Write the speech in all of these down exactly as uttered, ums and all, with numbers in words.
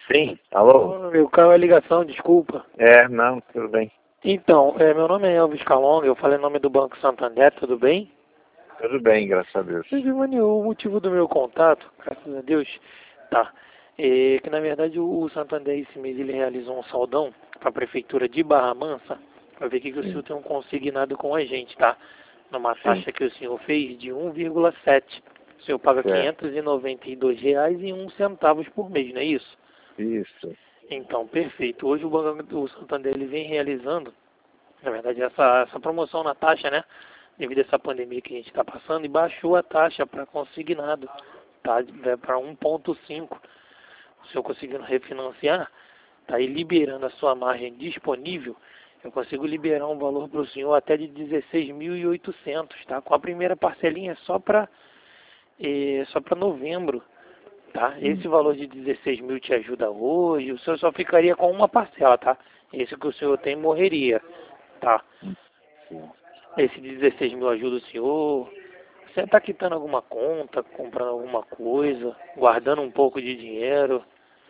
Sim, alô? Ô, meu, caiu a ligação, desculpa. É, não, tudo bem. Então, é, meu nome é Elvis Calonga, eu falei em nome do Banco Santander, tudo bem? Tudo bem, graças a Deus. Giovanni, o motivo do meu contato, graças a Deus, tá, é que na verdade o o Santander esse mês ele realizou um saldão para a Prefeitura de Barra Mansa, para ver o que, que o senhor Sim, tem um consignado com a gente, tá? Numa sim, taxa que o senhor fez de um vírgula sete. O senhor paga certo. quinhentos e noventa e dois reais e um centavos por mês, não é isso? Isso. Então, perfeito. Hoje o Banco do Santander ele vem realizando, na verdade, essa, essa promoção na taxa, né? Devido a essa pandemia que a gente está passando, e baixou a taxa para consignado, tá? Para um ponto cinco. O senhor conseguindo refinanciar, tá aí liberando a sua margem disponível, eu consigo liberar um valor para o senhor até de dezesseis mil e oitocentos, tá? Com a primeira parcelinha só para eh, só para novembro. Tá? Hum, Esse valor de dezesseis mil te ajuda hoje, o senhor só ficaria com uma parcela, tá? Esse que o senhor tem morreria, tá? sim. Esse dezesseis mil ajuda o senhor. Você está quitando alguma conta, comprando alguma coisa, guardando um pouco de dinheiro?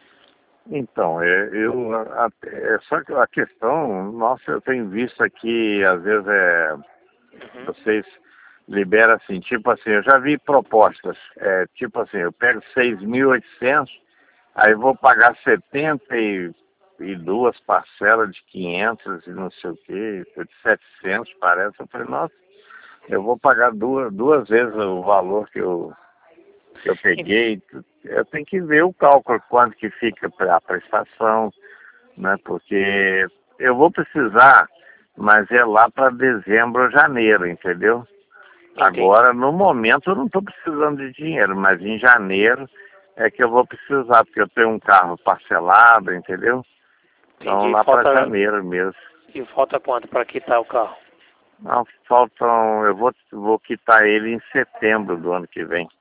Então, é, eu, a- a- é só que a questão, nossa, eu tenho visto aqui, às vezes, é, Uhum. vocês liberam assim, tipo assim, eu já vi propostas, é, tipo assim, eu pego seis mil e oitocentos, aí vou pagar setenta e, e duas parcelas de quinhentos e não sei o quê, de setecentos parece. Eu falei, nossa, eu vou pagar duas, duas vezes o valor que eu, que eu En- peguei. Eu tenho que ver o cálculo, quanto que fica a prestação, né? Porque eu vou precisar, mas é lá para dezembro ou janeiro, entendeu? Entendi, Agora, no momento, eu não estou precisando de dinheiro, mas em janeiro é que eu vou precisar, porque eu tenho um carro parcelado, entendeu? Então, entendi. lá para Falta, janeiro mesmo. e falta quanto para quitar o carro? Não, faltam, eu vou, vou quitar ele em setembro do ano que vem.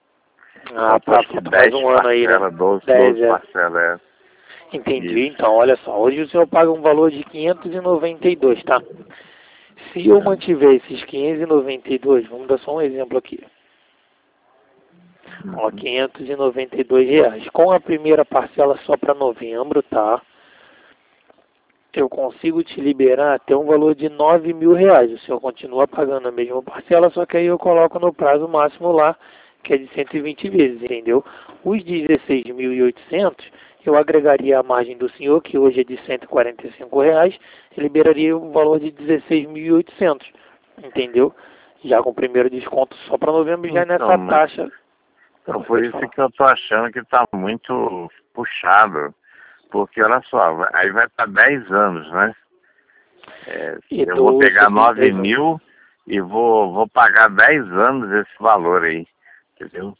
Ah, Faltam tá, acho que falta mais dez um ano aí, né? parcelas, doze, Dez doze é. parcelas, é Entendi. isso. Então, olha só, hoje o senhor paga um valor de quinhentos e noventa e dois, tá? Se eu Né? mantiver esses quinhentos e noventa e dois, vamos dar só um exemplo aqui. Ó, Uhum. quinhentos e noventa e dois reais. Com a primeira parcela só para novembro, tá? Eu consigo te liberar até um valor de nove mil reais. O senhor continua pagando a mesma parcela, só que aí eu coloco no prazo máximo lá, que é de cento e vinte vezes, entendeu? Os dezesseis mil e oitocentos, eu agregaria a margem do senhor, que hoje é de cento e quarenta e cinco reais, e liberaria o valor de dezesseis mil e oitocentos, entendeu? Já com o primeiro desconto só para novembro, já Então, nessa mas taxa. então, Oi, por pode isso falar. que eu tô achando que tá muito puxado. Porque, olha só, vai- aí vai para dez anos, né? É, E eu vou doze pegar vezes nove dez anos. mil e vou, vou pagar dez anos esse valor aí, entendeu?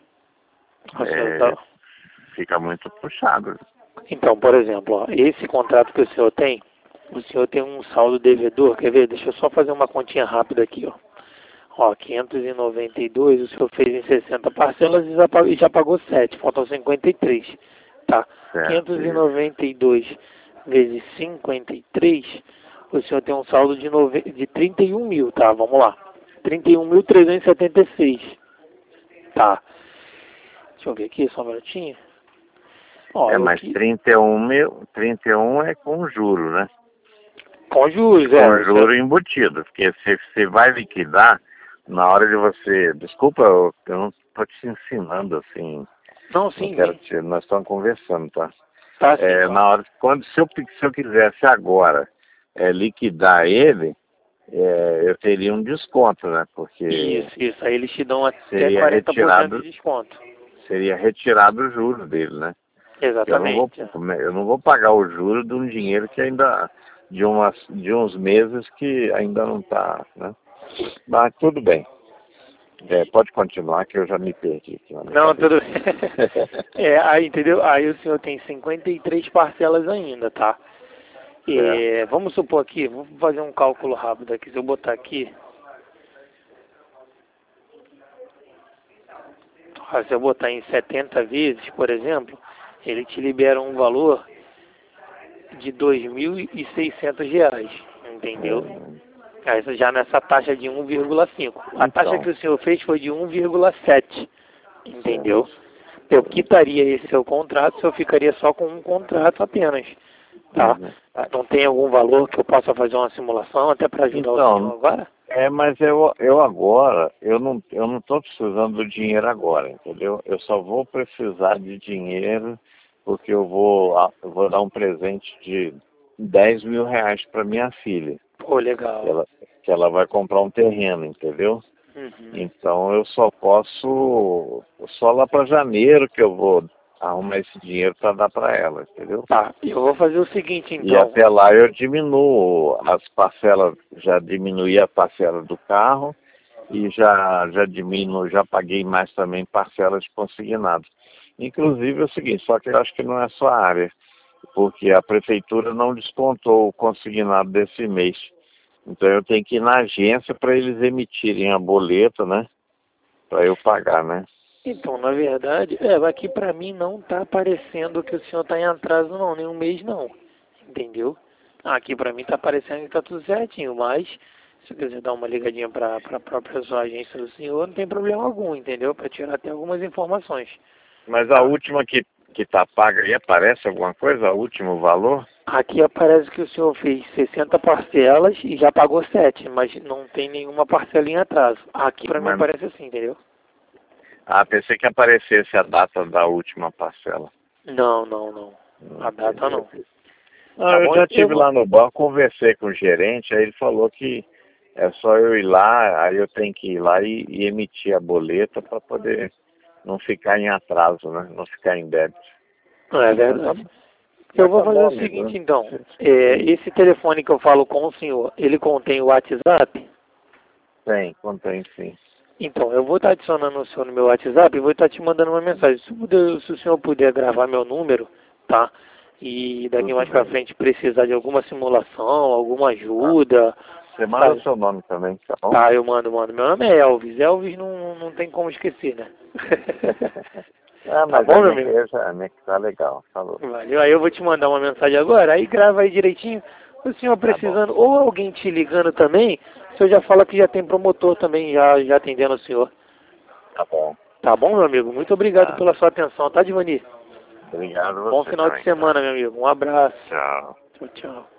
O senhor É, tá... fica muito puxado. Então, por exemplo, ó, esse contrato que o senhor tem, o senhor tem um saldo devedor, quer ver? Deixa eu só fazer uma continha rápida aqui, ó. Ó, quinhentos e noventa e dois, o senhor fez em sessenta parcelas e já pagou, e já pagou sete, faltam cinquenta e três, tá? Certo, quinhentos e isso. noventa e dois vezes cinquenta e três, o senhor tem um saldo de, nove... de trinta e um mil, tá? Vamos lá. trinta e um mil trezentos e setenta e seis, tá? Deixa eu ver aqui, só um minutinho. Ó, É, eu mas que... trinta e um mil, trinta e um é com juro, né? Com E juros, é, com o senhor... juro embutido, porque você, você vai liquidar na hora de você. Desculpa, eu, eu não estou te ensinando assim, Não, não sim, quero sim. te. Nós estamos conversando, tá? Tá sim, É, claro. na hora, quando, se eu, se eu quisesse agora é, liquidar ele, é, eu teria um desconto, né? Porque Isso, isso. Aí eles te dão até seria quarenta por cento de retirado, desconto. seria retirado o juro dele, né? Eu não vou, Exatamente. eu não vou pagar o juro de um dinheiro que ainda, de, umas, de uns meses que ainda não está, né? Mas tudo bem. É, pode continuar que eu já me perdi aqui na minha Não, cabeça. tudo bem. É, aí, entendeu? Aí o senhor tem cinquenta e três parcelas ainda, tá? Certo. É, vamos supor aqui, vou fazer um cálculo rápido aqui. Se eu botar aqui, ó, se eu botar em setenta vezes, por exemplo, ele te libera um valor de dois mil e seiscentos reais, entendeu? É, Aí já nessa taxa de um vírgula cinco. A taxa que então, o senhor fez foi de um vírgula sete, certo. entendeu? Eu quitaria esse seu contrato, se eu ficaria só com um contrato apenas, tá? Uhum. Não tem algum valor que eu possa fazer uma simulação até para ajudar Então, o senhor agora? É, mas eu, eu agora, eu não eu não estou precisando do dinheiro agora, entendeu? Eu só vou precisar de dinheiro porque eu vou, ah, eu vou dar um presente de dez mil reais para minha filha. Pô, legal. Ela, que ela vai comprar um terreno, entendeu? Uhum. Então eu só posso, só lá para janeiro que eu vou arrumar esse dinheiro para dar para ela, entendeu? Tá, eu vou fazer o seguinte então. E até lá eu diminuo as parcelas, já diminuí a parcela do carro e já, já diminuo, já paguei mais também parcelas de consignado. Inclusive é o seguinte, só que eu acho que não é só a área, porque a prefeitura não descontou o consignado desse mês. Então eu tenho que ir na agência para eles emitirem a boleta, né? Para eu pagar, né? Então, na verdade, é, aqui pra mim não tá aparecendo que o senhor tá em atraso não, nem um mês não, entendeu? Aqui pra mim tá aparecendo que tá tudo certinho, mas se eu quiser dar uma ligadinha pra, pra própria sua agência do senhor, não tem problema algum, entendeu? Pra tirar até algumas informações. Mas a última que, que tá paga aí, aparece alguma coisa? O último valor? Aqui aparece que o senhor fez sessenta parcelas e já pagou sete, mas não tem nenhuma parcela em atraso. Aqui pra mim Mas... aparece assim, entendeu? Ah, pensei que aparecesse a data da última parcela. Não, não, não. A data não. Não, Tá eu bom? já estive Eu- lá no banco, conversei com o gerente, aí ele falou que é só eu ir lá, aí eu tenho que ir lá e, e emitir a boleta para poder não ficar em atraso, né? Não ficar em débito. Não é verdade. Eu vou fazer o seguinte então. É, esse telefone que eu falo com o senhor, ele contém o WhatsApp? Tem, contém sim. Então, eu vou estar adicionando o senhor no meu WhatsApp e vou estar te mandando uma mensagem. Se, puder- se o senhor puder gravar meu número, tá? E daqui Tudo mais pra bem. frente precisar de alguma simulação, alguma ajuda. Você manda Sabe? o seu nome também, tá bom? Tá, eu mando, mando. Meu nome é Elvis. Elvis não, não tem como esquecer, né? Ah, Tá mas bom, a meu minha, amigo? eu já, a minha que tá legal, falou. Valeu. Aí eu vou te mandar uma mensagem agora, aí grava aí direitinho. O senhor Tá bom, precisando, ou alguém te ligando também, o senhor já fala que já tem promotor também, já, já atendendo o senhor. tá bom. Tá bom, meu amigo? Muito obrigado Tá. pela sua atenção, tá, Divani? Obrigado Bom você final de também, tá? semana, meu amigo. Um abraço. Tchau. Tchau, tchau.